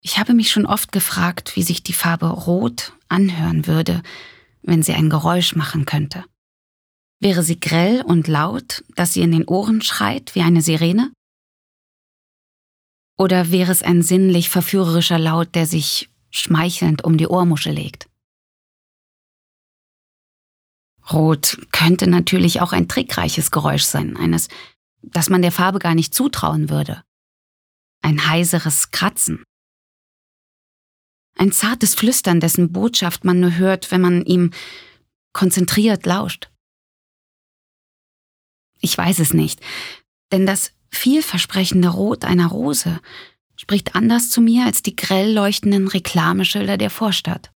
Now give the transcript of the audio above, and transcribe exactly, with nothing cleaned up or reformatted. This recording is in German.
Ich habe mich schon oft gefragt, wie sich die Farbe Rot anhören würde, wenn sie ein Geräusch machen könnte. Wäre sie grell und laut, dass sie in den Ohren schreit wie eine Sirene? Oder wäre es ein sinnlich verführerischer Laut, der sich schmeichelnd um die Ohrmuschel legt? Rot könnte natürlich auch ein trickreiches Geräusch sein, eines, das man der Farbe gar nicht zutrauen würde. Ein heiseres Kratzen. Ein zartes Flüstern, dessen Botschaft man nur hört, wenn man ihm konzentriert lauscht. Ich weiß es nicht, denn das vielversprechende Rot einer Rose spricht anders zu mir als die grell leuchtenden Reklameschilder der Vorstadt.